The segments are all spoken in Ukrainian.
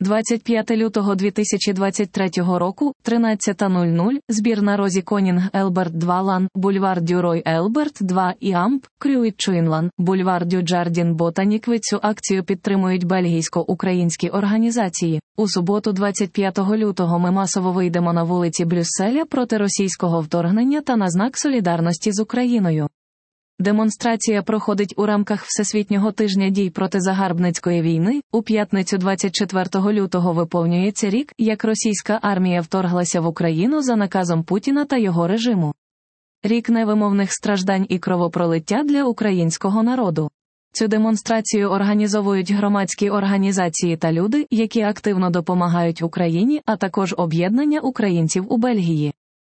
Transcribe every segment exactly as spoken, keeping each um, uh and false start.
двадцять п'яте лютого дві тисячі двадцять третього року, тринадцята нуль нуль, збір на розі Конінг Елберт два Лан, бульвар Дю Рой Елберт два і Амп, Крюїт Чуінлан, бульвар Дю Джардін Ботанік. Цю акцію підтримують бельгійсько-українські організації. У суботу двадцять п'ятого лютого ми масово вийдемо на вулиці Брюсселя проти російського вторгнення та на знак солідарності з Україною. Демонстрація проходить у рамках Всесвітнього тижня дій проти загарбницької війни. У п'ятницю двадцять четвертого лютого виповнюється рік, як російська армія вторглася в Україну за наказом Путіна та його режиму. Рік невимовних страждань і кровопролиття для українського народу. Цю демонстрацію організовують громадські організації та люди, які активно допомагають Україні, а також об'єднання українців у Бельгії.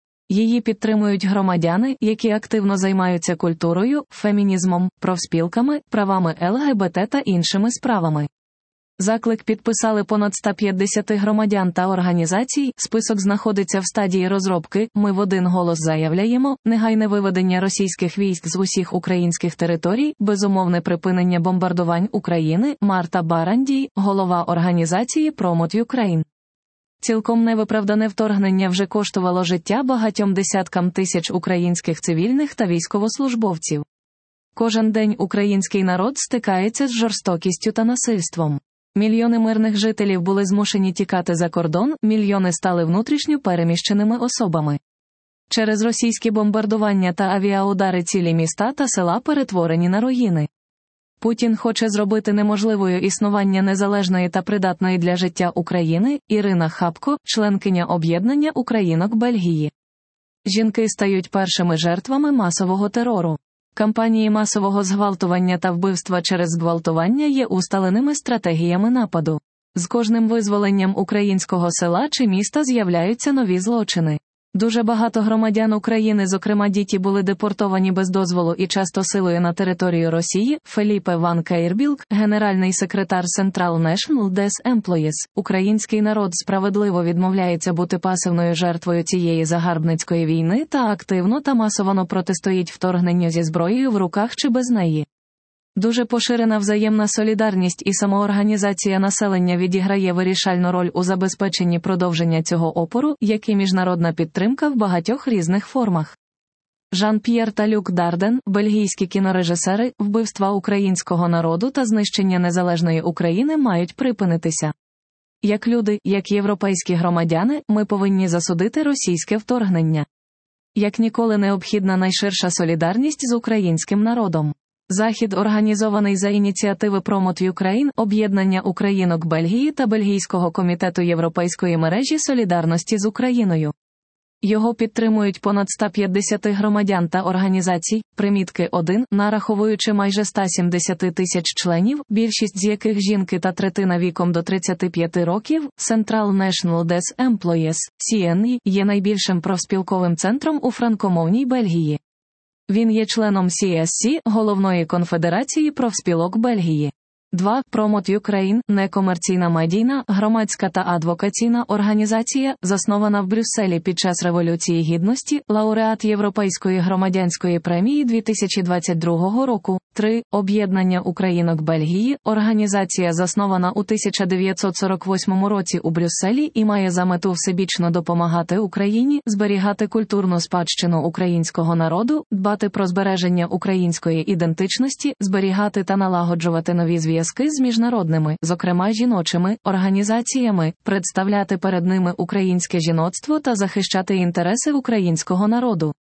Її підтримують громадяни, які активно займаються культурою, фемінізмом, профспілками, правами Ел Ге Бе Те та іншими справами. Заклик підписали понад сто п'ятдесят громадян та організацій, список знаходиться в стадії розробки. Ми в один голос заявляємо: негайне виведення російських військ з усіх українських територій, безумовне припинення бомбардувань України. Марта Барандій, голова організації Promote Ukraine. Цілком невиправдане вторгнення вже коштувало життя багатьом десяткам тисяч українських цивільних та військовослужбовців. Кожен день український народ стикається з жорстокістю та насильством. Мільйони мирних жителів були змушені тікати за кордон, мільйони стали внутрішньо переміщеними особами. Через російські бомбардування та авіаудари цілі міста та села перетворені на руїни. Путін хоче зробити неможливою існування незалежної та придатної для життя України. Ірина Хапко, членкиня об'єднання українок Бельгії. Жінки стають першими жертвами масового терору. Кампанії масового зґвалтування та вбивства через зґвалтування є усталеними стратегіями нападу. З кожним визволенням українського села чи міста з'являються нові злочини. Дуже багато громадян України, зокрема діти, були депортовані без дозволу і часто силою на територію Росії. Феліпе Ван Кейрбілк, генеральний секретар Central National Des Employees. Український народ справедливо відмовляється бути пасивною жертвою цієї загарбницької війни та активно та масово протистоїть вторгненню зі зброєю в руках чи без неї. Дуже поширена взаємна солідарність і самоорганізація населення відіграє вирішальну роль у забезпеченні продовження цього опору, як і міжнародна підтримка в багатьох різних формах. Жан-П'єр та Люк Дарден, бельгійські кінорежисери, вбивства українського народу та знищення незалежної України мають припинитися. Як люди, як європейські громадяни, ми повинні засудити російське вторгнення. Як ніколи необхідна найширша солідарність з українським народом. Захід організований за ініціативи Promote Ukraine, об'єднання українок Бельгії та Бельгійського комітету Європейської мережі солідарності з Україною. Його підтримують понад сто п'ятдесят громадян та організацій. Примітки один, нараховуючи майже сто сімдесят тисяч членів, більшість з яких жінки та третина віком до тридцяти п'яти років. Central National Des Employees, Сі Ен І, є найбільшим профспілковим центром у франкомовній Бельгії. Він є членом Сі Ес Сі, головної конфедерації профспілок Бельгії. два. Promote Ukraine – некомерційна медійна, громадська та адвокаційна організація, заснована в Брюсселі під час Революції Гідності, лауреат Європейської громадянської премії дві тисячі двадцять другого року. три. Об'єднання українок Бельгії – організація, заснована у тисяча дев'ятсот сорок восьмому році у Брюсселі і має за мету всебічно допомагати Україні, зберігати культурну спадщину українського народу, дбати про збереження української ідентичності, зберігати та налагоджувати нові зв'язки з міжнародними, зокрема жіночими, організаціями, представляти перед ними українське жіноцтво та захищати інтереси українського народу.